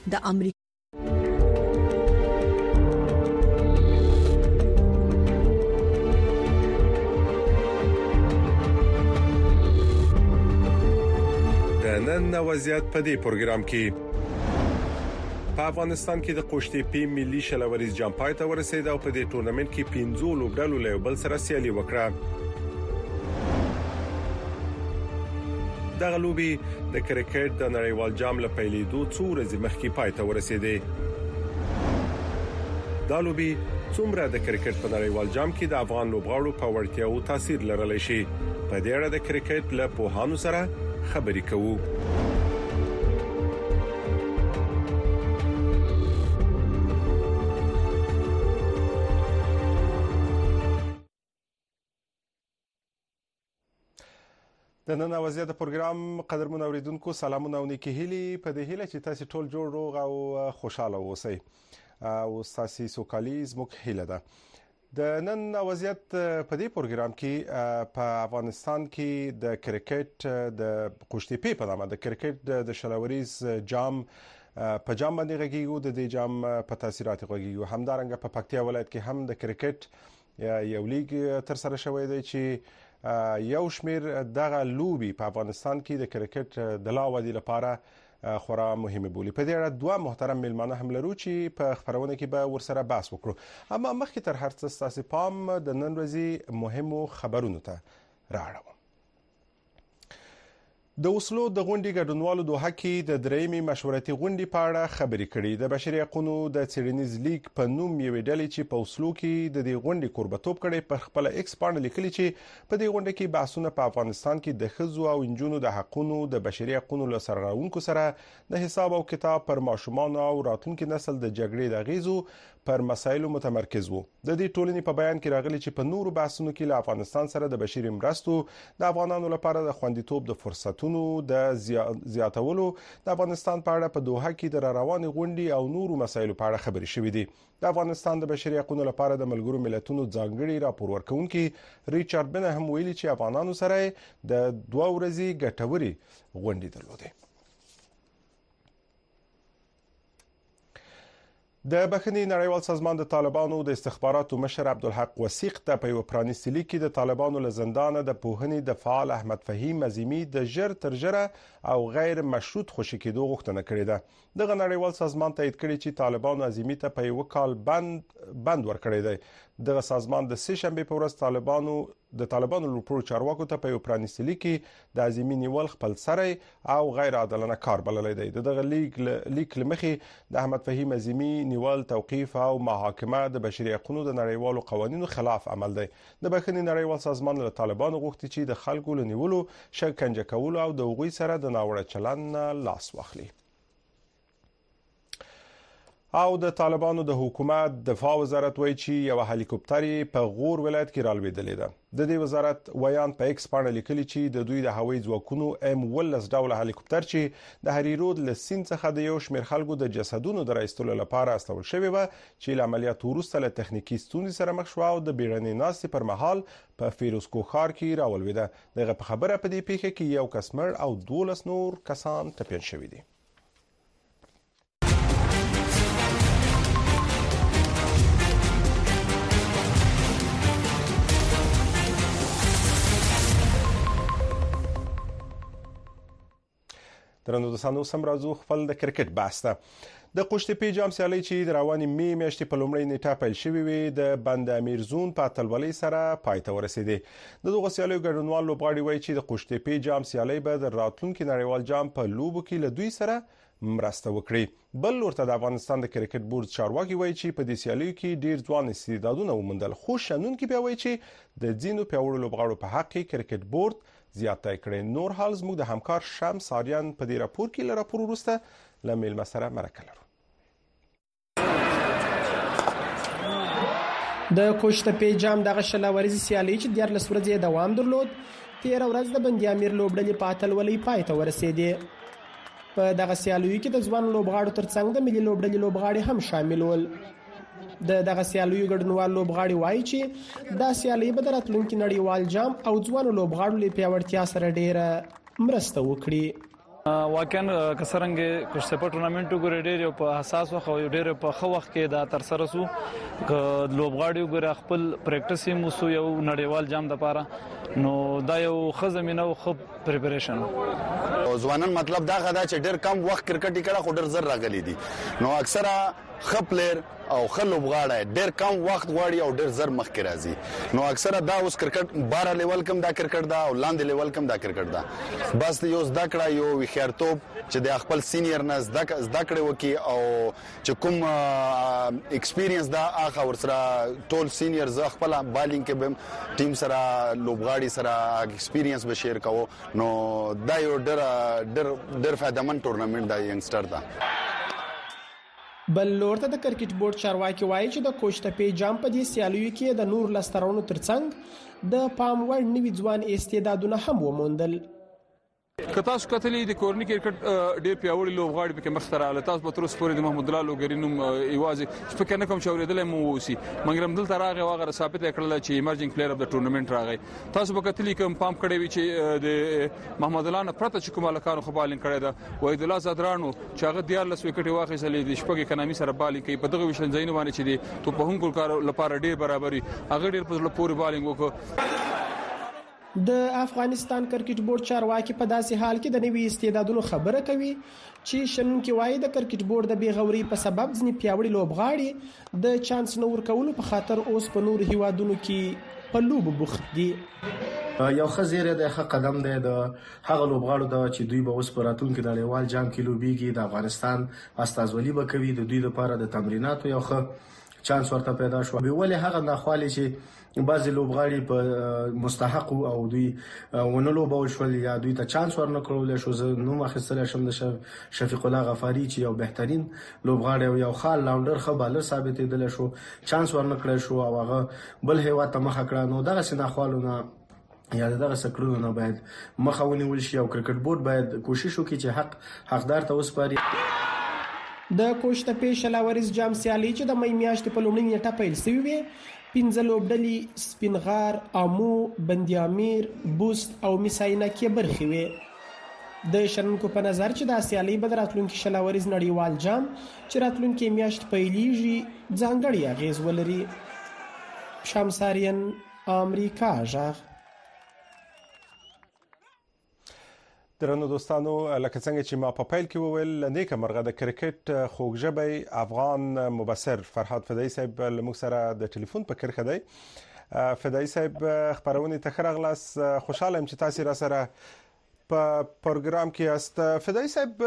د امریکا نن وضعیت په دې پروګرام کې په افغانستان کې د قوشتې پی ملي شلوریز جام پای ته ورسېد او په دې ټورنمنت کې 15 لوبډلو له بل سره سیالي وکړه. دغه لوبي د کرکټ د نړیوال جام له پیلېدو څو ورځې مخکې پای ته ورسېده. دا لوبي څومره د کرکټ په نړیوال جام کې د افغان لوبغاړو په وړتیاو تاثیر لرلی شي په دې اړه د کرکټ له پوهانو سره خبرې کوو. د نن وضعیت پروګرام قدرمن اوریدونکو سلامونه او نیکی هیلي په دې هیله چې تاسو ټول جوړ روغ او خوشاله اوسئ او تاسو سوکالي زموږ هیله ده. د نن وضعیت په دې پروګرام کې په افغانستان کې د کرکټ د قوشتې پی په نامه د کرکټ د شلوریز جام په جام باندې غږیږو. د دې جام په تاثیرات غږیږو. همدارنګه په پکتیا ولایت کې هم د کرکټ یو لیګ تر سره شوی دی چې یو شمیر دغه لوبي په افغانستان کې د کرکټ د لاودي لپاره خورا مهمه بولی. په دې اړه دوه محترم ملمانه هم لرو چې په خبرونه کې به ورسره بحث وکړو. اما مخکې تر هر څه تاسو پام د نن ورځې مهمو خبرونو ته راوړم. د اوسلو د غونډې ګډونوالو دوه کې د درېمې مشورتي غونډې په اړه خبرې کړې. د بشري حقوقو د څېړنیز لیګ په نوم یوې ډلې چې په اوسلو کې د دې غونډې کوربتوب کړي په خپل ایکس باندې لیکلي چې په دې غونډه کې بحثونه په افغانستان کې د ښځو او نجونو د حقوقو د بشري حقوقو له سرغړونکو سره د حساب او کتاب پر ماشومان او راتلونکي نسل د جګړې د غیزو پر مسایلو متمرکز وو. د دې ټولنې په بیان کې راغلي چې په نورو بحثونو کې له افغانستان سره د بشري مرستو د افغانانو لپاره د خوندیتوب د فرصتونو د زیاتولو د افغانستان په اړه په دوحه کې د روانې غونډې او نورو مسایلو په اړه خبرې شوې دي. د افغانستان د بشري حقوقو لپاره د ملګرو ملتونو ځانګړي راپور ورکونکي ریچارډ بن هم ویلي چې افغانانو سره د 2 ورځې ګټوري غونډې درلودې. د بخښنې نړیوال سازمان د طالبانو د استخباراتو مشر عبدالحق وثیق د په پرانیستي لیک کې د طالبانو له زندانه د پوهنې د فعال احمد فهیم عظیمی د ژر تر ژره او غیر مشروط خوشی کېدو غوښتنه کړې ده. دغه نړیوال سازمان تایید کړی چې طالبانو عظیمی ته په یو کال بند ورکړی دی. دغه سازمان د سه شنبه په ورځ طالبانو لپاره چارواکو ته په یو پرانیستي لیک کې د عظیمی نیول خپل سره او غیر عادلانه کار بللی دی. دغه لیک لمخې د احمد فهیم عظیمی نیول توقیف او محاکمه د بشري حقوقو د نړیوالو قوانینو خلاف عمل دی. د بخښنې نړیوال سازمان له طالبانو غوښتي چې د خلکو له نیولو شکنجه کولو او د هغوی سره د ناوړه چلند لاس واخلي. او د طالبانو د حکومت دفاع وزارت وایي چې یو هلیکوپټر په غور ولایت کې رالوېدلې ده. د دې وزارت ویان په ایکس باندې لیکلي چې د دوی د هوایي ځواکونو M-19 ډول هلیکوپټر چې د هریرود له سیند څخه د یو شمېر خلکو د جسدونو د راایستلو لپاره استول شوی و چې له عملیات وروسته له تخنیکی ستونزې سره مخ شو او د بیړنۍ ناستې پر مهال په فیروزکو ښار کې راولوېده. دغه په خبره په دې پیښه کې یو کس مړ او 12 نور کسان ټپیان شوي دي. درنو دوستانو سم راځو خپل د کرکټ بحث ته. د قوشتې پی جام سیالي چې د رواني می میاشتې په لومړۍ نیټه پیل شوې وي د بند امیر زون په اتلولۍ سره پای ته ورسېدې. د دغه سیالیو ګډونوال لوبغاړي وایي چې د قوشتې پی جام سیالي به د راتلونکي نړیوال جام په لوبو کې له دوی سره مرسته وکړي. بل ورته د افغانستان د کرکټ بورډ چارواکي وایي چې په دې سیالیو کې ډیر ځوان استعدادونه وموندل. خو شنونکي بیا وایي چې د ځینو پیاوړو لوبغاړو په حق کې کرکټ بورډ زیاته کړي. نور حال زموږ د همکار شمس آریان په دې راپور کې له راپور وروسته له میلمه سره مرکه لرو. د قوشتې پی جام دغه شلوريزي سیالي چې 14 ورځې دوام درلود 13 ورځ د بند امیر لوبډلې په اتلولۍ پای ته ورسېدې. په دغه سیالیو کې د ځوان لوبغاړو ترڅنګ د ملي لوبډلې لوبغاړي هم شامل ول. دغه سیالیو ګډونوال لوبغاړي وایي چې دا سیالي به د راتلونکي نړیوال جام او ځوان لوبغاړو لپاره پیاوړتیا سره ډیره مرسته وکړي. واقعا کسرنګ کشته ټورنمنت وګړي ډېر په حساس وخت او ډېر په خو وخت کې دا تر سره سو لوبغاړي وګړي خپل پریکټیس یې مو یو نړیوال جام د پاره نو دا یو خزمینه او خو پریپریشن ځوانان مطلب دا غدا چې ډېر کم وخت کرکټ کړه خو ډېر زر راغلي دي نو اکثره خپلر او خلوب غاړه ډېر کم وخت غواړي او ډېر زر مخ کې راځي نو اکثره دا اوس کرکټ 12 لیول کم دا کرکټ دا او لاندې لیول کم دا کرکټ دا بس یو زده کړه یو خیرتوب چې د خپل سینیئر نه زده کړه وکي او چې کوم ایکسپیرینس دا اخا ورسره ټول سینیئر ز خپل بالینګ کې ټیم سره لوبغاړي سره ایکسپیرینس به شیر کوو نو دا یو ډېر فائدمن ټورنمنت دا ینګستر دا بل لورته د کرکټ بورډ چارواکي وایي چې د کوشتپې جام په دې سیالیو کې د نور لسترونو ترڅنګ د پام وړ نوي ځوان استعدادونه هم وموندل که تاسو کتلې د کورني کرکټ ډېر پیاوړي لوبغاړي پکې مختره له تاسو په تر اوسه پورې د محمود الله لوګرینوم ایوازي فکر نه کوم چې اوریدل مو وسی منګرم دلته راغی واغره ثابت کړل چې ایمرجنګ پلیئر اف د ټورنمنت راغی تاسو په کتلې کوم پام کړی وی چې د محمود الله نه پرته چې کوم الکانو خو بالینګ کړی دا وحید الله زدرانو چې هغه 14 وکټي واخیستلې د شپږ اکانومي سره بالینګ کوي په دغه وشن ځای نه باندې چې دی تو په هم کول کار لپاره ډېر برابرۍ هغه ډېر په پوره بالینګ وکړ د افغانستان کرکټ بورډ چارواکي په داسې حال کې د نوي استعدادونو خبره کوي چې شنونکي وایي د کرکټ بورډ د بیغوري په سبب ځنې پیاوړي لوبغاړي د چانس نور کولو په خاطر اوس په نور هیوادونو کې په لوبو بوخت دي یو خزیره د حق قدم دی د هغه لوبغاړو د چې دوی به اوس په راتلونکي نړیوال جام کې لوبيږي د افغانستان استازولي به کوي د دوی لپاره د تمریناتو یو ښه چانس ورته پیدا شو به ولې هغه ناخوالي چې بعضی لوبغاړي په مستحق او دوی ونلو بول شول یا دوی ته چانس ورنکړول شو زه نو مخستل شم د شفیق الله غفاری چې یو بهترین لوبغاړی او یو خال لاونډر خو بالر ثابتېدل شو چانس ورنکړل شو او هغه بل هیوا ته مخ کړه نو دغه سناخوالونه یا دغه سکړونو نه باید مخاوني ول شي او کرکټ بورډ باید کوشش وکړي چې حقدار ته وسپاري د کوشتپې شلاوريز جام سیالي چې د مې میاشتې په لومړۍ نیټه پیل شوې وي 15 لوبډلې سپینغار، امو، بندیامیر، بوست او میساینا کې برخې وي د شنونکو په نظر چې د سیالي به راتلونکي شلاوريز نړیوال جام چې راتلونکي میاشت پیلېږي ځانګړی اغیز ولري شمساریان امریکا ژغ درنو دوستانو لکه څنګه چې ما په پیل کې وویل نیکه مرغه د کرکټ خوږژبی افغان مبصر فرهاد فدایي صاحب لموږ سره د ټلیفون په کرخه دی فدایي صاحب خبرونه تخرغلاس خوشاله يم چې تاسو را سره په پروګرام کې است فدایي صاحب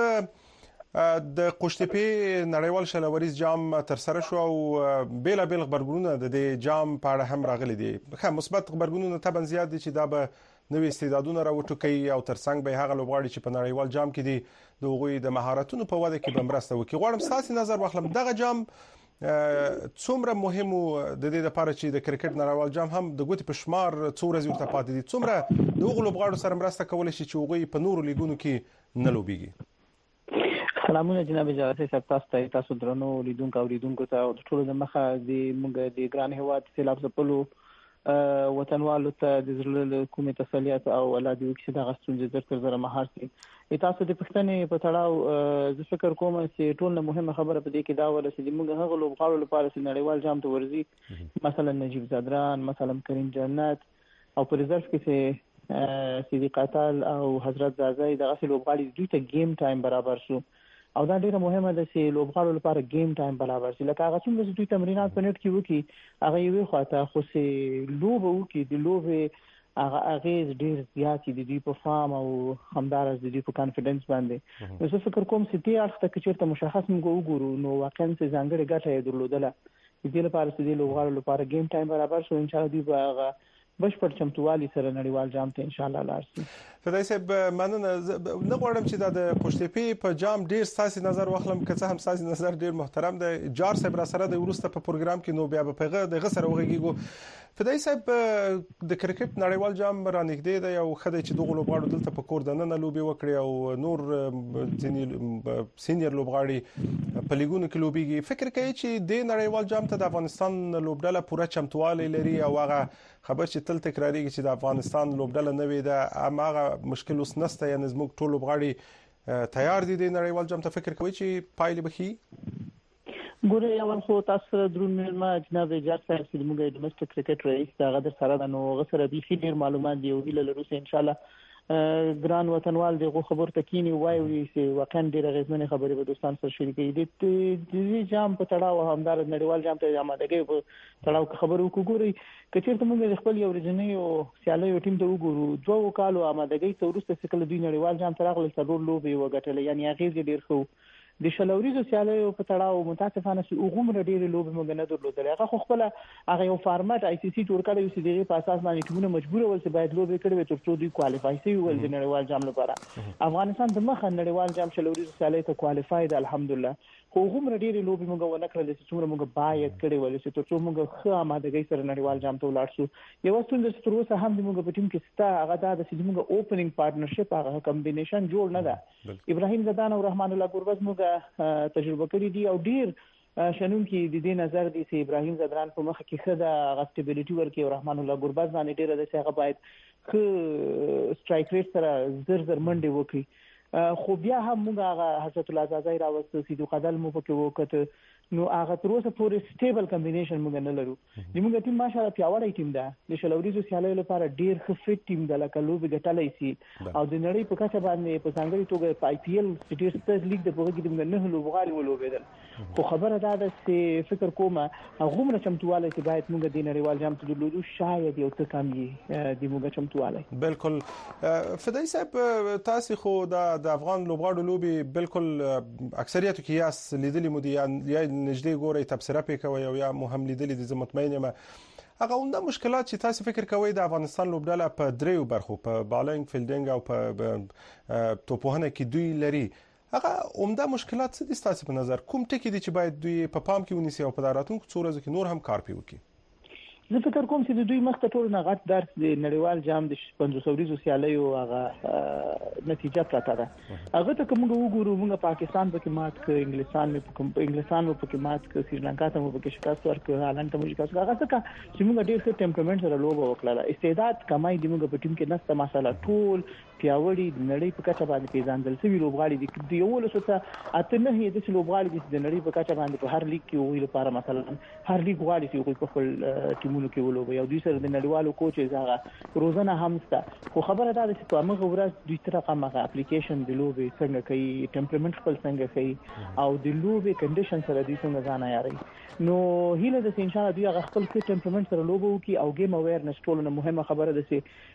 د قوشتپې نړیوال شلاوريز جام تر سره شو او بیل خبرګونونه د جام په اړه هم راغلي دي خو مثبت خبرګونونه تبن زیات دي چې دا به نوې استعدادونه راوټوکي او ترڅنګ به هغه لوبغاړي چې په نړیوال جام کې دي د غوي د مهارتونو په وده کې به مرسته وکړي غواړم تاسو نظر واخلم دغه جام څومره مهم د دې لپاره چې د کرکټ نړیوال جام هم د ګوتې په شمار څو ورځې ورته پاتې دي څومره د غو لوبغاړو سره مرسته کول شي چې غوي په نورو لیګونو کې نه لوبيږي سلامونه جناب اجازه صاحب تاسو درنو لیدونکو ته ټول د مخه د موږ د ګران هواد سیلاب زپلو وطنوالو ته د زړه کومې تسلیات او الله دې وکړي دا غوښتنه زر مهار سي تاسو د پښتنې په تړاو زه فکر کوم چې ټول مهمه خبره په دې کې دا ولا چې موږ هغه لوبغاړو لپاره چې نړیوال جام ته ورځي مثلا نجیب زادران مثلا کریم جنت او په ریزرف کې سیدی قاتل او حضرت زازای دغه لوبغاړي دوی ته گیم ټایم برابر شو او دا ډیره مهمه ده چې لوبغاړو لپاره گیم ټایم برابر شي لکه هغه څنګه چې دوی تمرینات په نت کې وکړي هغه یو خواته خو سه لوبه وکړي د لوبه هغه اغیز ډیر زیات دي دوی په فارم او همدارس دي په کانفیډنس باندې نو زه فکر کوم چې دې اړخ ته چې مشخص موږ وګورو نو واقعا چې ځانګړي ګټه یې درلودله دې لپاره چې لوبغاړو لپاره گیم ټایم برابر شو ان شاء الله دوی به هغه بشپړ چمتووالي سره نړیوال جام ته ان شاء الله لاړ شي فدایي صاحب مننه نه غواړم چې د قوشتپې په جام ډیر ساسي نظر واخلم که څه هم ساسي نظر ډیر محترم دی جار صاحب را سره د ورسته په پروګرام کې نو بیا په پیغه د غسر وغږیږو فدایي صاحب د کرکټ نړیوال جام را نږدې دی او خدای چې دغه لوبغاړو دلته په کور دننه لوبي وکړي او نور ځینې سینیئر لوبغاړي په لیګونو کې لوبيږي فکر کوي چې د نړیوال جام ته د افغانستان لوبډله پوره چمتووالی لري او هغه خبر چې تل تکراریږي چې د افغانستان لوبډله نه وي د هغه مشکل اوس نسته یعنی زموږ ټول لوبغاړي تیار دي د نړیوال جام ته فکر کوي چې پایلې بخي ګوره اول خو تاسو درون ما جناب اجازه صاحب چې موږ د ډومېسټک کرکټ رئیس دغه د سره د نو غسر دي خیر معلومات دی او هیله لرو چې ان شاء الله ګران وطنوال دغه خبر تکینی وایي چې واقعا ډیره غزمنه خبرې به دوستان سره شریکې دي جام په تړاو همدار نړیوال جام ته آمادګي په تړاو خبرو وګوري کچېرته موږ خپل یو ورځنی او سیالي ټیم ته وګورو دوه کالو آمادګي ته ورسته چې کله دوی نړیوال جام ته راغلل ضرور لوبي وګټل یعنی هغه ډیر خو د شلوريزو سیالیو په تړاو متاسفانه چې وګومره ډېرې لوبې موږ نه درلودل هغه خو خپل هغه یو فارمټ آی سی سی جوړ کړی چې دغه په اساس باندې ټیمونه مجبور ول چې باید لوبې کړي وي ترڅو دوی کوالیفای شي ول د نړیوال جام لپاره افغانستان د مخه نړیوال جام شلوريزو سیالیو ته کوالیفای ده الحمدلله خو وګومره ډېرې لوبې موږ ونه کړل چې څومره موږ باید کړي ول چې ترڅو موږ ښه آمادګي سره نړیوال جام ته ولاړ شو یو څه د تر اوسه هم موږ په ټیم کې ستا هغه دا چې موږ اوپننګ پارټنرشپ هغه کمبینیشن جوړ نه ده ابراهیم زدان او رحمان الله ګربز موږ تجربه کړی دی او ډیر شنون کې د دې نظر دی چې ابراهیم زدران په مخ کې خدا غسټیبিলিټي ورکي او رحمان الله ګربز باندې ډیر د څنګه باید خ سټرایک ریټ سره زر منډي وکړي خو بیا هم موږ هغه حضرت الله زازای راوستو سیدو قدل مو پکې وکړه نو هغه تر اوسه پورې سټیبل کمبینیشن موږ نه لرو موږ ټیم ماشاءالله پیاوړی ټیم ده د شلوريزو سیالیو لپاره ډیر ښه فټ ټیم ده لکه لوبي ګټلای شي او د نړۍ په کچه باندې په څنګه توګه په آی پی ایل سټیټ سټارز لیګ د پوهګي د نه لوبغاړي ولوبېدل خو خبره دا ده چې فکر کوم هغه مر چمتواله چې باید موږ د نړیوال جام ته درلودو شاید یو څه کم یې د موږ چمتواله بالکل فدای صاحب تاسو خو د افغان لوبغاړو لوبي بالکل اکثریت کې یاس لیدلې مو دي یا نږدې ګوري تبصره پې کوي او یا مهم لیدلې د مطمئن یم هغه عمده مشکلات چې تاسو فکر کوئ د افغانستان لوبډله په دریو برخو په بالینګ فیلډینګ او په توپوهنه کې دوی لري هغه عمده مشکلات څه دي تاسو په نظر کوم ټکي دي چې باید دوی په پام کې ونیسي او په راتلونکو څو ورځو کې نور هم کار پیو کوي زه فکر کوم چې د دوی مخته ټول نه غټ درس د نړیوال جام د 500 ورځو سیالیو هغه نتیجه پراته ده هغه ته کوم وګورو موږ پاکستان په کې مات ک انګلستان په کې مات ک سریلانکا ته په کې شکست ورکړ هالند ته موږ شکست هغه څه چې موږ ډېر ښه ټمپرمنټ سره لوبه وکړه استعداد کمای دی موږ په ټیم کې نسته مساله ټول پیاوړي د نړۍ په کچه باندې پیژندل شوی لوبغاړي دي یو له څه اته نه هي د لوبغاړي د نړۍ په کچه باندې په هر لیګ کې ویل لپاره مثلا هر لیګ غواړي چې په خپل ټیمونو کې ولوبي او دوی سره د نړیوالو کوچز هغه روزانه هم ستا خو خبره دا ده چې په هغه ورځ دوی تر هغه اپلیکیشن د لوبي څنګه کوي ټمپرمنټ خپل څنګه کوي او د لوبي کنډیشن سره دوی څنګه ځان عیاري نو هیله ده چې ان شاء الله دوی هغه خپل ټمپرمنټ سره لوبو کوي او گیم اویرنس ټول نه مهمه خبره ده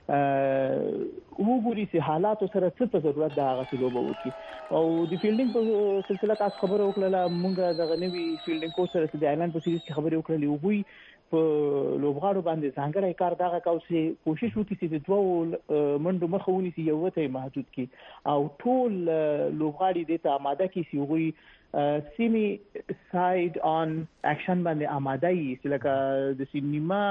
چې وګوري چې حالات سره څه په ضرورت ده هغه لوبو کوي او د فیلډینګ په سلسله تاسو خبره وکړه مونږ د غنوي فیلډینګ کوچ سره د اعلان په سیریز کې خبرې وکړلې وګوي په لوبغاړو باندې ځانګړی کار دغه کاو چې کوشش وکړي چې د دوه منډو مخاوني سي یو ته محدود کی او ټول لوبغاړي د ته آماده کی سی وګوي سیمی ساید آن اکشن باندې آماده یي چې لکه د سینما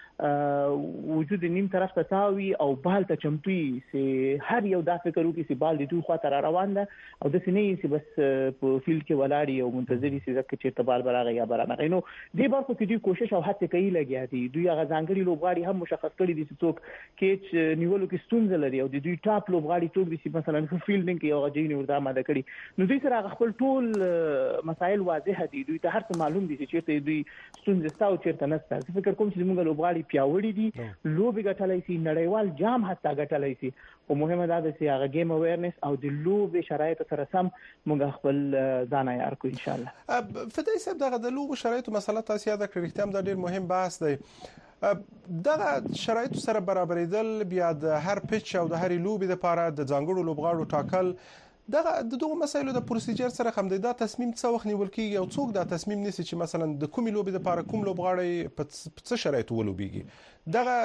وجود نیم طرف ته تاوي او بال ته چمتوي چې هر یو دا فکر وکړي چې بال د دوی خوا ته روان ده او د سینې چې بس په فیلډ کې ولاړی او منتظري چې ځکه چې تبال براغه یا برانه نو دې برخو کې دوی کوشش او هڅه کوي لګیا دي دوی هغه ځانګړي لوبغاړي هم مشخص کړي دي چې څوک کېچ نیولو کې ستونزه لري او د دوی ټاپ لوبغاړي څوک دي چې مثلا په فیلډینګ کې یو غجین ورته آماده کړي نو دوی سره خپل ټول مسایل واضح دي دوی ته هر څه معلوم دي چې چیرته دوی ستونزه ستاو چیرته نشته فکر کوم چې موږ لوبغاړي پیاوړي دي لوبي ګټلای شي نړیوال جام حتی ګټلای شي او مهمه ده چې هغه گیم اویرنس او د لوبي شرایط سره سم موږ خپل ځان عیار کو ان شاء الله فدای صاحب دغه د لوبو شرایط مسله تاسو یاد کړئ احتمال دا ډیر مهم بحث دی دغه شرایط سره برابرېدل بیا د هر پیچ او د هر لوبي لپاره د ځانګړو لوبغاړو ټاکل دغه مسایلو د پروسیجر سره هم دا تصمیم څه وخت نیول کیږي او څوک دا تصمیم نیسي چې مثلا د کومې لوبي لپاره کوم لوبغاړی په څه شرایطو ولوبيږي دغه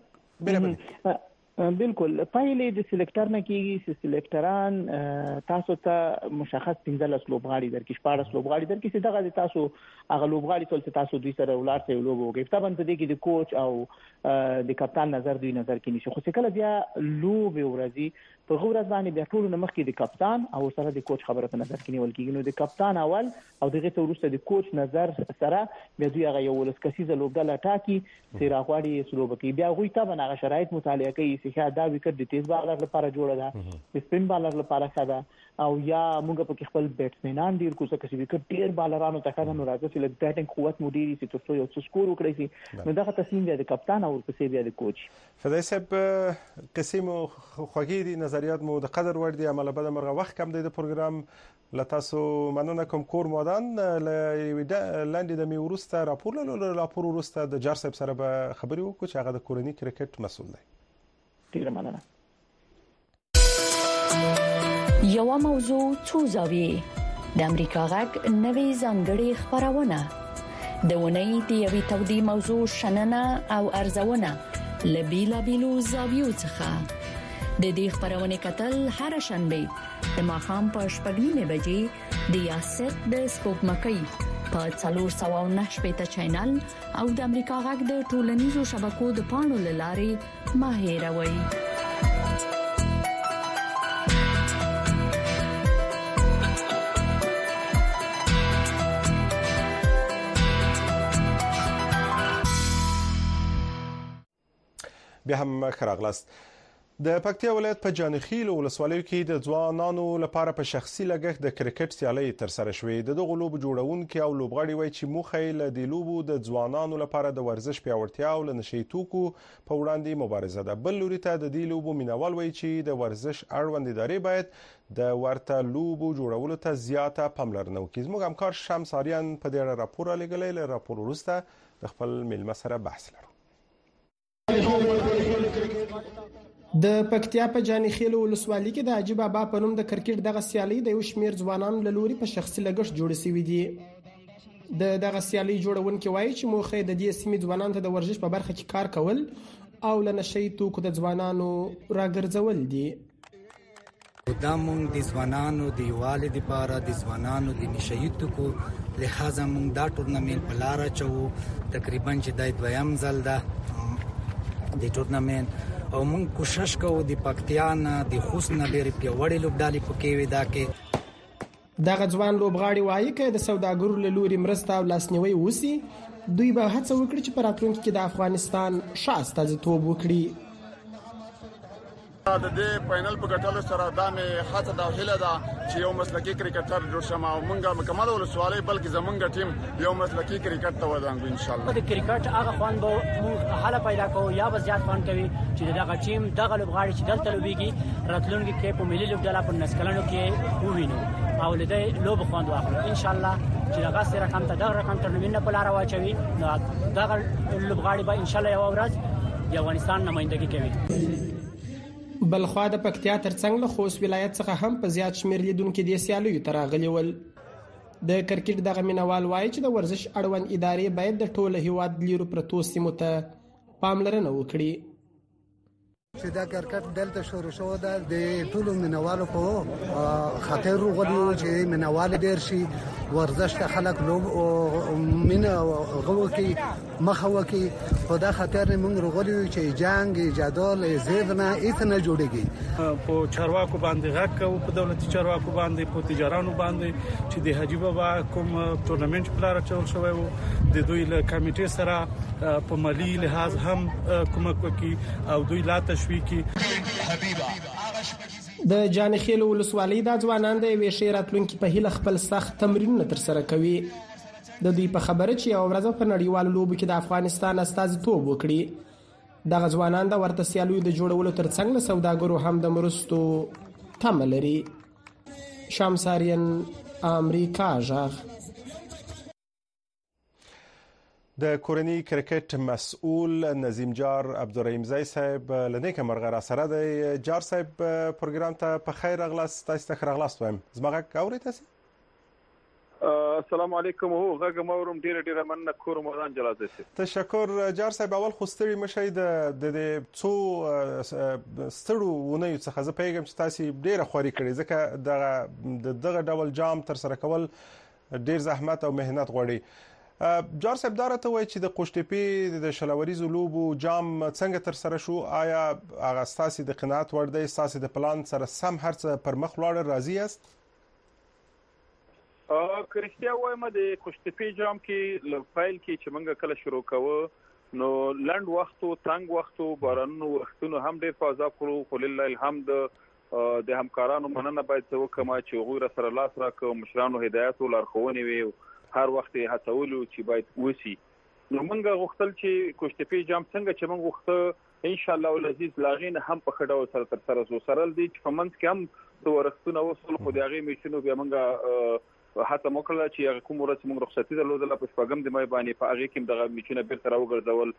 ګوري بالکل پایلې د سلیکټر نه کیږي چې سلیکټران تاسو ته مشخص 15 لوبغاړي درکې 14 لوبغاړي درکې چې دغه تاسو هغه لوبغاړي ټول تاسو دوی سره ولار ته لوبو کوي طبعا په دې کې د کوچ او د کپتان نظر دوی نظر کې نشي خو څه کله بیا لوب ورځي په غوړ ځبانې بیا ټول نه مخکې د کپتان او سره د کوچ خبره په نظر کې نیول کیږي. نو د کپتان اول او دغه ته وروسته د کوچ نظر سره بیا دوی هغه یو ولسکسیزه لوبډله ټاکي چې راغواړي سلوب کوي. بیا غوي ته بنغه شرایط مطالعه کوي چې دا وکټ د تیز بالر لپاره جوړه ده، د سپین بالر لپاره ښه ده، او یا موږ په خپل بیټسمنان ډیر کوڅه کې وکټ ډیر بالرانو ته کړه نو راځي چې لږ بیټینګ قوت مو ډیری چې تاسو یو څه سکور وکړئ شي. نو دا تصمیم دی د کپتان او ورپسې بیا د کوچ. فدای صاحب قسم خوږی دي نظریات مو د قدر ور دي عمل بده مرغه وخت کم دی د پروګرام لتاسو مننه کوم کور مودان لاندې د میورسته راپور ورسته د جار صاحب سره به خبري وکړو چې هغه د کورنی کرکټ مسؤل دی. ډیر مننه. یو موضوع څو زاویې د امریکا غږ نوې ځانګړې خبرونه د ونې د یوې تودې موضوع شننه او ارزونه لبیلا بیلو زاویو څخه د دې خبرونه کتل هر شنبه د ماښام په 8:30 بجې د یاست د سپوږمکۍ په 409 چینل او د امریکا غږ د ټولنیزو شبکو د پاڼو لارې ما هیروي. بیا هم خراغلاست. د پکتیا ولایت په جانخیل ولسوالۍ کې د ځوانانو لپاره په شخصي لګښت د کرکټ سیالي تر سره شوې. د دغه لوبو جوړونکي او لوبغاړي وایي چې موخه یې له دې لوبو د ځوانانو لپاره د ورزش پیاوړتیا او له نشي توکو په وړاندې مبارزه ده. بل لوري ته د دې لوبو مینوال وایي چې د ورزش اړوند ادارې باید د ورته لوبو جوړولو ته زیاته پاملرنه وکړي. زموږ همکار شمس آریان په دې اړه راپور لګلې. له راپور وروسته د خپل ملمه سره بحث لرو. د پکتیا په جانخیل ولسوالۍ کې د حاجی بابا په نوم د کرکټ دغه سیالي د یو شمیر ځوانانو له لوري په شخصي لګښت جوړ شوې دي. د دغه سیالي جوړونکي وایي چې موخه د دې سیمې ځوانانو ته د ورزش په برخه کې کار کول او له نشي توکو د ځوانانو راګرځول دي. دا مونږ د ځوانانو د یووالي لپاره د ځوانانو د نشي توکو لہذا مونږ دا ټورنمنت په لار چو تقریبا چې د دویم ځل ده د ټورنمنت او مونږ کوشش کوو د پکتیان د خوسن ډېر پیوړې لوبډالي پکې وي دا کې دغه ځوان لوبغاړي وایي چې د سوداګرو له لوري مرسته او لاسنیوي وسی دوی به هڅه وکړي چې په راتلونکي کې د افغانستان ښه استازیتوب وکړي. د دې فائنل په ګټلو سره دا مې هڅه دا هیله ده چې یو مسلکي کرکټر جوړ شم او موږ مکمل ولسوالۍ بلکې زمونږ ټیم یو مسلکي کرکټ ته ودانګو ان شاء الله. د کرکټ هغه خوان به موږ حاله پیدا کوو یا به زیات خوان کوي چې دغه ټیم دغه لوبغاړي چې دلته لوبيږي راتلونکي کې په ملي لوبډله په نسکلانو کې ووینو او لدې لوب خوند واخلو ان شاء الله چې دغه سره رقم ته دغه رقم ترنمینه په لار واچوي نو دغه لوبغاړي به ان شاء الله یو ورځ د افغانستان نمائندګي کوي. بلخوا د پکتیا ترڅنګ له خوست ولایت څخه هم په زیات شمیر لیدونکو د سیالیو تر راغلي ول. د کرکټ دغه مینوال وایي چې د ورزش اړوند ادارې باید د ټوله هیواد لیرو پرتو سیمو ته پاملرنه وکړي. چې دا کرکټ دلته شروع شو د ټولو مینوالو په خاطر غوړي چې مینوال ډیر شي ورزش ته خلک لوب او مینا غوړو کې مخاوه کې په دا خاطر موږ غوړي چې جنگ جدال زیرنه ایتنه جوړيږي. په چارواکو باندې غږ کوي په دولتي چارواکو باندې په تجارانو باندې چې د حاجی بابا کوم ټورنمنت پلان چول شوی وو د دوی له کمیټې سره په مالی لحاظ هم کومک وکي او دوی لا تشویق کی. د جانخیل ولسوالۍ د ځوانان د ویشي راتلونکي په هیله خپل سخت تمرینونه تر سره کوي. د دوی په خبره چې یو ورځ په نړیوالو لوبو کې د افغانستان استازیتوب وکړي. دغه ځوانان د ورته سیالیو د جوړولو ترڅنګ له سوداګرو هم د مرستو تمه لري. شمساریان امریکا ژغ. د کورنی کرکټ مسؤل نظیم جار عبدالرحیم زئی صاحب لنیک مرغه را سره د جار صاحب پروګرام ته په خیر اغلاس تاسو ته اغلاس وایم. زمغه اوري تاسو؟ السلام علیکم. هو غږ مورم ډیره مننه کور مودان جلازه سي. تشکر جار صاحب. اول خو ستړي مشي د څو ستړو ونه څخه زه پیغام چې تاسو ډیره خوري کړی ځکه دغه ډول جام تر سره کول ډیر زحمت او مهنت غواړي. جار صاحب دا راته وایي چې د قوشتېپې د شلوریزو لوبو جام څنګه تر سره شو؟ آیا هغه ستاسې د قناعت وړ دی؟ ستاسې د پلان سره سم هر څه پر مخ ولاړ راضي یاست؟ کرشتیا وایم د قوشتېپې جام کې له فایل کې چې موږ کله شروع کوو نو لنډ وختو تنګ وختو بارانونو وختونو هم ډېر فازا کړو، خو لله الحمد د همکارانو مننه باید څه وکړم چې هغوی سره لاس راکړو، مشرانو هدایت او لارښوونې وي، هر وخت یې هڅولو چې باید وشي. نو موږ غوښتل چې قوشتېپې جام څنګه چې موږ غوښته ان شاء الله العزیز لاغین هم په ښه ډول سره تر سره شو. سره دې چې په منځ کې هم د ورښتونو وصول خو د هغې میچونو بیا موږ حتی موکړه چې هغه کوم ورځ موږ رخصتي درلودله په شپږم د مای باندې په هغې کې دغه میچونه بیرته راوګرځول.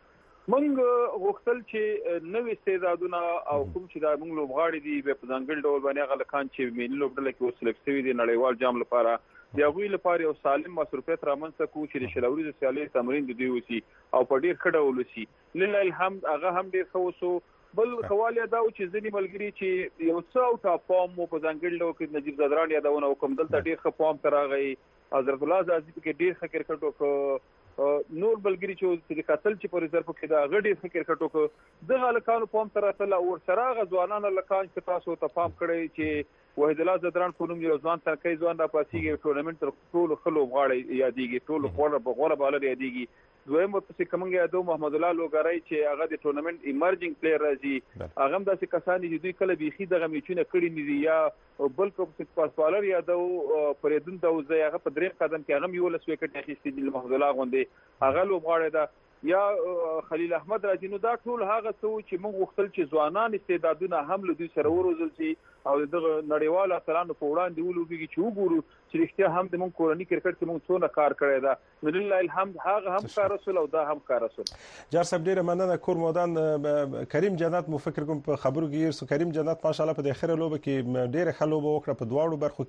موږ غوښتل چې نوې استعدادونه او کوم چې دا موږ لوبغاړي دي بیا په ځانګړي ډول باندې هغه لکان چې ملي لوبډله کې وسلک شوي دي نړیوال جام لپاره د هغوی لپاره یو سالم مصروفیت رامنځته کړو چې د شلوریزو سیالۍ تمرین د دوی وشي او په ډېر ښه ډول وشي. لله الحمد هغه هم ډېر ښه وشو. بل خواله دا چې ځینې ملګري چې یو څه او ټاپام مو په ځانګړي ډول کې نجیب زدران یادونه وکم دلته ډېر ښه پام تر راغی، حضرت الله زازي کې ډېر ښه کرکټ وکړ، نور ملګري چې قتل چې په ریزرو کې دا غډي ښه کرکټ وکړ، دغه لکانو پام تر راتله او سره غزوانانو لکان چې تاسو ته پام کړی چې وحید الله زدران په نوم یو ځوان ترکي ځوان را پاسيږي ټورنمنت تر ټولو خلو غاړي یادېږي، ټولو غوړه بالر یادېږي. دویم ورته کومه یادو محمد الله لوګارای چې هغه د ټورنمنت ایمرجنګ پلیئر راځي، هغه هم داسې کسان دي دوی کله بيخي دغه میچونه کړی نه دي یا بل کوم پاس بالر یادو پرېدون دا وزه هغه په دریم قدم کې هغه یو لس وکټ اخیستي دي محمد الله غوندې هغه لوبغاړی دا یا خلیل احمد راځي. نو دا ټول هغه څه چې موږ غوښتل چې ځوانان استعدادونه هم له دوی سره وروزل شي او دغه نړیوال اتلانو په وړاندې ولوبېږي چې وګورو چې رښتیا هم د موږ کورني کرکټ کې موږ څونه کار کړی دا. نو لله الحمد هغه هم کار رسول او دا هم کار رسول. جار صاحب ډیره مننه. کور مودان کریم جنت مو فکر کوم په خبرو کې یرسو کریم جنت ماشاءالله په اخره لوبه کې ډیره ښه لوبه وکړه په دواړو برخو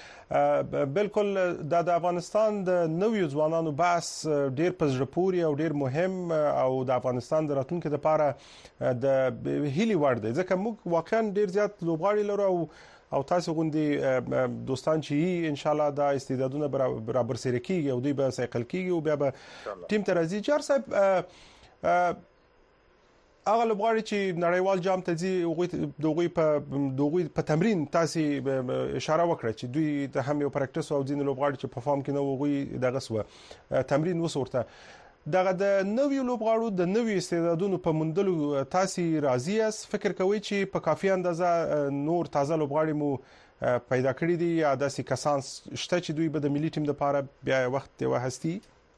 کې. بالکل د افغانستان د نویو ځوانانو بحث ډیر په زړه پورې او ډیر مهم او د افغانستان د راتلونکو لپاره د هیلي وړ دی ځکه موږ واقعا ډیر زیات لوبغاړي لرو او تاسو غوندي دوستان چې ان شاء الله دا استعدادونه برابر سره کیږي او دوی به سایکل کیږي او بیا به ټیم ته راځي. جار صاحب هغه لوبغاړي چې نړیوال جام ته ځي دوی په تمرین تاسو اشاره وکړه چې دوی ته هم یو پریکټیس او ځین لوبغاړي چې په فارم کې نو غوي دغه سو تمرین وسورته دغه د نویو لوبغاړو د نویو استعدادونو په مندلو تاسو راضی یاست؟ فکر کوئ چې په کافي اندازه نور تازه لوبغاړي مو پیدا کړی دي یا داسې کسان شته چې دوی به د ملي ټیم لپاره بیا وخت وهستي؟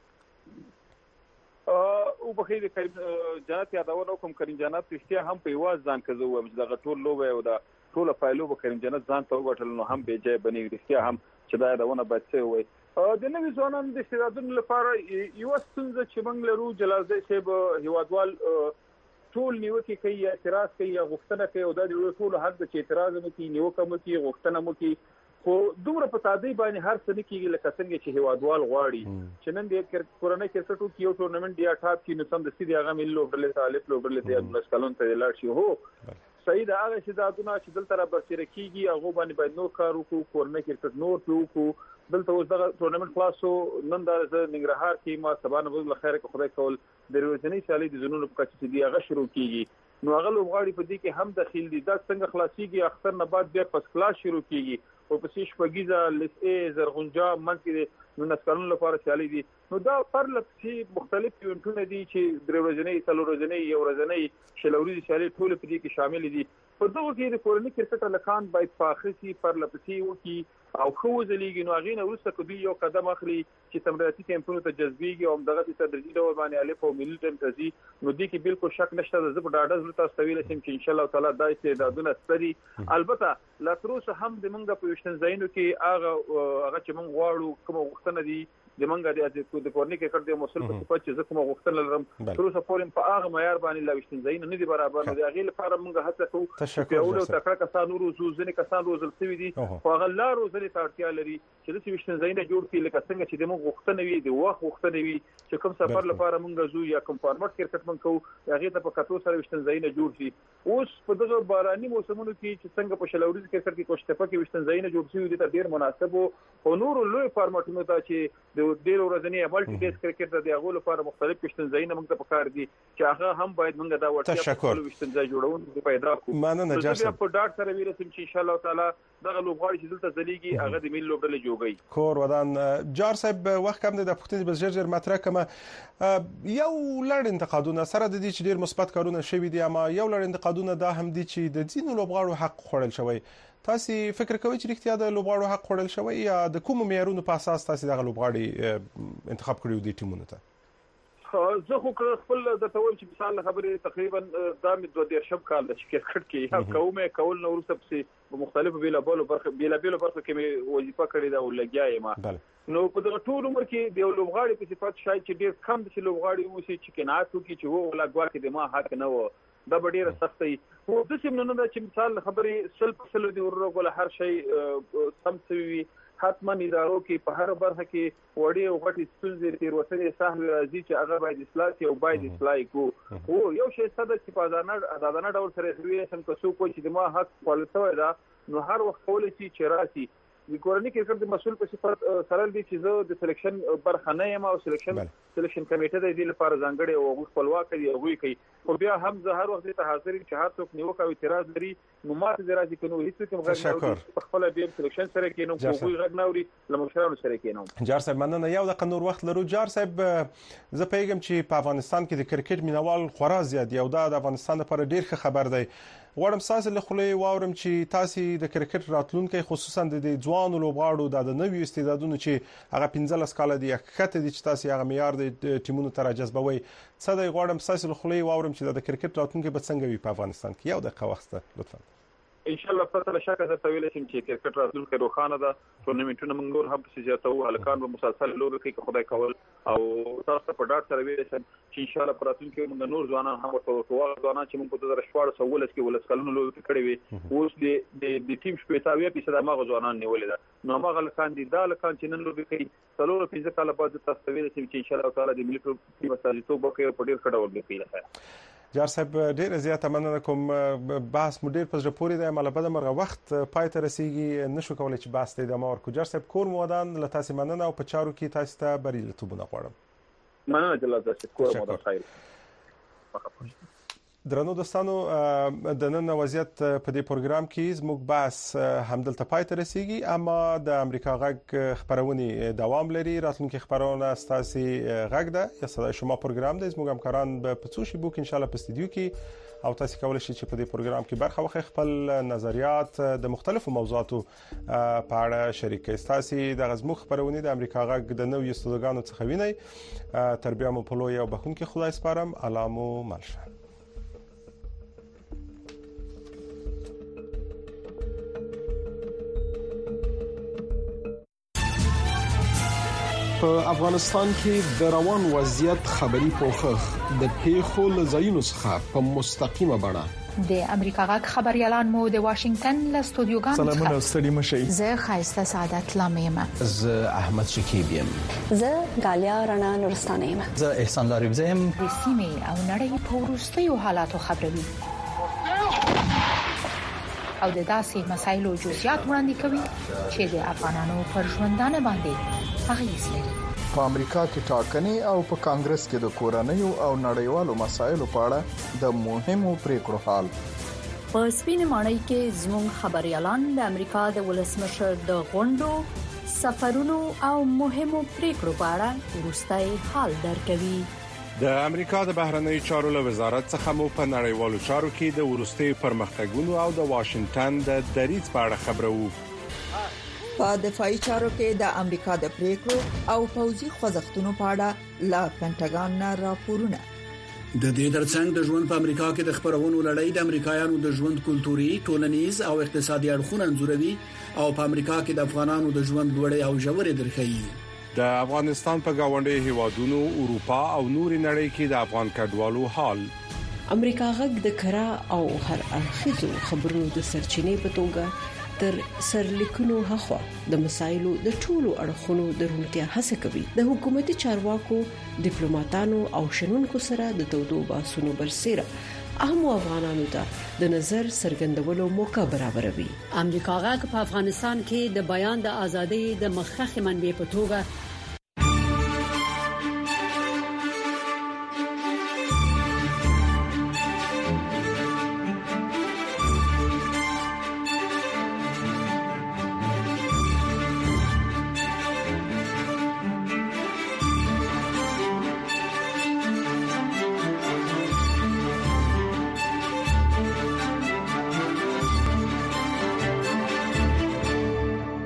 او په خیر کریم جنت یادونه کوم کریم جنت رښتیا هم په یواز ځان کزو و چې دغه ټول لوبه او دا ټول فایلو به کریم جنت ځان ته وټل نو هم به ځای بنی رښتیا هم چې دا یادونه باید څه وي. د نوې ځوانانو د استعدادونو لپاره یو ستونزه چې موږ لرو جلال صاحب هیوادوال ټول نیوکه کوي یا اعتراض کوي یا غوښتنه کوي او دا د ټول حق د اعتراض مو کوي نیوکه مو کوي غوښتنه مو کوي خو دومره په تادی باندې هر څه نه کیږي لکه څنګه چې هیوادوال غواړي چې نن د کورونای کرکټو کې یو ټورنمنت یا ټاپ کې نو سم د سیدي هغه ملي لوبډلې طالب لوبډلې د مسکلون ته لاړ شي. هو صحیح دا هغه چې دادونه چې دلته را برسره کیږي هغه باندې باید نور کار وکړو، کورونای کرکټ نور وکړو. دلته اوس دغه ټورنمنت خلاصو نن د ننګرهار کې ما سبا نه بل خیر کو خدای کول د ورځنی سیالي د زونونو په کچه دی هغه شروع کیږي. نو هغه لوبغاړي په دې کې هم داخل دي دا څنګه خلاصيږي اختر نه بعد بیا پس کلاس شروع کیږي او په سیش پګیزه لسه زرغونجا منځ نو نسکرون لپاره چالي دي. نو دا پر لپسي مختلف ایونټونه دي چې درې ورځې څلور ورځې یو ورځې شلوري چالي ټول په دې کې شامل دي. په دغه کې د کورني کرکټ لکان باید فاخسي پر لپسي وکي او خو ځلېږي نو غینه ورسته کوي یو قدم اخلي چې تمریناتي کمپونو ته جذبيږي او دغه تدریجي ډول باندې الف او ملي ټیم ته ځي. نو دې کې بالکل شک نشته د زب ډاډه زړه تاسو ویل سم چې ان شاء الله تعالی دا استعدادونه ستري. البته لا تر اوسه هم د منګه په وشتن زاینو کې هغه چې موږ غواړو کوم وختونه دي د منګه د کورني کرکټ د مسول په صفات چې زه کوم غوښتنه لرم تر اوسه پورې په هغه معیار باندې لا وشتن زاین نه دي برابر نو د هغه لپاره موږ هڅه کوو چې اول او تکړه کسان ورو ځنه کسان روزل سوي دي خو هغه لا روزلې تاړتیا لري چې د وشتن زاین جوړ کړي لکه څنګه چې د موږ غوښتنه وي د وخت غوښتنه وي چې کوم سفر لپاره موږ زو یا کوم فارمټ کرکټ موږ کوو هغه ته په کتو سره وشتن زاین جوړ شي. اوس په دغه باراني موسمونو کې چې څنګه په شلوري کرکټ کې کوشتپه کې وشتن زاین جوړ شي د ډیر مناسب او نور لوی فارمټونو ته چې د ډیر ورځنی ملټي ډیس کرکټ د هغه لپاره مختلف پښتنځایونه موږ ته پکار دي چې هغه هم باید موږ دا ورته خپل پښتنځای جوړون پیدا کړو. مننه جاسم. په ډاټ سره ویل چې ان شاء الله تعالی دغه لوبغاړي چې دلته ځلیږي هغه د ملي لوبډلې جوړي. کور ودان جار صاحب وخت کم د پښتني بس جرجر مطرح کما یو لړ انتقادونه سره د دې چې ډیر مثبت کارونه شوي دي اما یو لړ انتقادونه دا هم دي چې د ځینو لوبغاړو حق خوړل شوی. تاسو فکر کوئ چې رښتیا د لوبغاړو حق خوړل شوی یا د کوم معیارونو په اساس تاسو دغه لوبغاړي انتخاب کړیو دي ټیمونو ته؟ زه خو خپل د تویم چې مثال خبرې تقریبا د 2010 کال د کرکټ کې یا کومه کول نو ورسره په مختلفو بیلابلو برخو کې مې وظیفه کړې ده او لګیایم ما نو په دغه ټول عمر کې د لوبغاړي په صفات شای چې ډیر کم د لوبغاړي وسی چې کنات وکړي چې وو ولا ګواکې د ما حق نه و دا ډیره سختي او د سیمه نه چې مثال خبرې سل دی ورغله هر شی سم سوي حتما ادارو کې په هر برخه کې وړي او غټي ستونزې تیروتنې سهل راځي چې هغه باید اصلاح او باید اصلاح کو او یو شی ستاسو چې په ځانه ډول سره وی سم تاسو کوی چې د ما حق خپلته دا نو هر وخت کول چې راسي د کورنۍ کرکټ د مسول په صفت سره دي چې زه د سلیکشن برخه نه یم او سلیکشن کمیټه د دې لپاره ځانګړي او خپلواک دي او کوي خو بیا هم زه هر وخت ته حاضر یم چې هر څوک نیوکه او اعتراض لري نو ماته د راځي کنو هیڅ کوم غږ په خپل بیا سلیکشن سره کینو کوی غږ نوري لمشرانو سره کینو. جار صاحب مننه. یو د قنور وخت لرو جار صاحب زه پیغام چې په افغانستان کې د کرکټ مینوال خورا زیات یو د افغانستان لپاره ډیر ښه خبر دی. غواړم تاسو له خلې واورم چې تاسو د کرکټ راتلونکي خصوصا د ځوان لوبغاړو د نوې استعدادونو چې هغه 15 کال دي خته دي چې تاسو هغه معیار د ټیمونو تر جذبوي څه دی. غواړم تاسو له خلې واورم چې د کرکټ راتلونکي به څنګه وي په افغانستان کې. یو دقیقه وخت لطفا. ان شاء الله فتره شکه زه تویل شم چې کرکټ راتلونکي روخانه ده. ټورنمنټونه موږ نور هم زیاتو هلکان به مسلسل لوبي کوي خدای کول او تاسو په ډاټ سره ویل شم چې ان شاء الله راتلونکي موږ نور ځوانان هم ورته ځوانان چې موږ په 2014 کې ولس کلونو لوبي کړې وي اوس د ټیم شپږ فیصد هغه ځوانان نیولې ده نو هغه کاندیدال کان چې نن لوبي کوي څلور فیصد کال بعد تاسو ویل شم چې ان شاء الله تعالی د ملي ټیم مساجدو به په ډیر کډه ورګي. جار صاحب ډیر زیاته مننه کوم. بحث مو ډیر پزره پوری دی مله بده مرغه وخت پای ته رسیږي نشو کولای چې بحث ته ادامه ورکړو. جار صاحب کور مودان له تاسو مننه او په چارو کې تاسو ته بریالیتوب غواړم. مننه جلال تاسو کور مودان خیر. درنو دوستانو د نن وضعیت په دې پروګرام کې زموږ بحث همدلته پای ته رسیږي اما د امریکا غږ خبرونه دوام لري. راتلونکي خبرونه ستاسو غږ ده یا صداي شما پروګرام ده. زموږ همکاران په څو شي بوک ان شاء الله په استودیو کې او تاسو کولای شئ چې په دې پروګرام کې برخه واخلئ خپل نظریات د مختلفو موضوعاتو په اړه شریک کړئ. تاسو د زموږ خبرونه د امریکا غږ د نوې استودیوګانو څخه وینئ. تربیه مو په لوی او بخونکي خدای سپارم. علامو ملشه. په افغانستان کې د روان وضعیت خبري پوښښ د پیښو لزاینو څخه په مستقیمه بڼه د امریکا غږ خبريالان مو د واشنگټن له استودیوګانو سلامونه ستړي مشي. زه خایسته سعادت لامیم. زه احمد شکیب یم. زه غالیا رڼا نورستانه یم. زه احسان لاریبزه یم. د سیمې او نړۍ په وروستیو حالاتو خبروي او د داسې مسایلو جزئیات وړاندې کوي چې د افغانانو پر ژوندانه باندې اغیز لري. په امریکا کې ټاکنې او په کانګرس کې د کورنیو او نړیوالو مسایلو په اړه د مهمو پریکړو حال. په سپین ماڼۍ کې زموږ خبريالان د امریکا د ولسمشر د غونډو سفرونو او مهمو پریکړو په اړه وروستي حال درکوي. د امریکا د بهرنی چارو له وزارت څخه مو په نړیوالو چارو کې د ورستي پرمختګونو او د واشنگټن د دریځ په اړه خبرو. په دفاعي چارو کې د امریکا د پریکړو او پوځي خوځښتونو په اړه لا پینټاګان نه راپورونه. د دې ترڅنګ د ژوند په امریکا کې د خبرونو لړۍ د امریکایانو د ژوند کلتوري، ټولنیز او اقتصادي اړخونه انځوروي او په امریکا کې د افغانانو د ژوند لوړې او ژورې درخوي. د افغانستان په گاونډي هیوادونو اروپا او نوري نړۍ کې د افغان کډوالو حال. امریکا غږ د کرا او هر اړخیزو خبرونو د سرچینې په توګه تر سرلیکونو هخوا د مسایلو د ټولو اړخونو درونتیا هڅه کوي. د حکومتي چارواکو، ډیپلوماټانو او شنونکو سره د تودو باسونو برسېره اهم افغانانو ته د نظر څرګندولو موقع برابروي. امریکا غږ په افغانستان کې د بیان د ازادۍ د مخخې منبع په توګه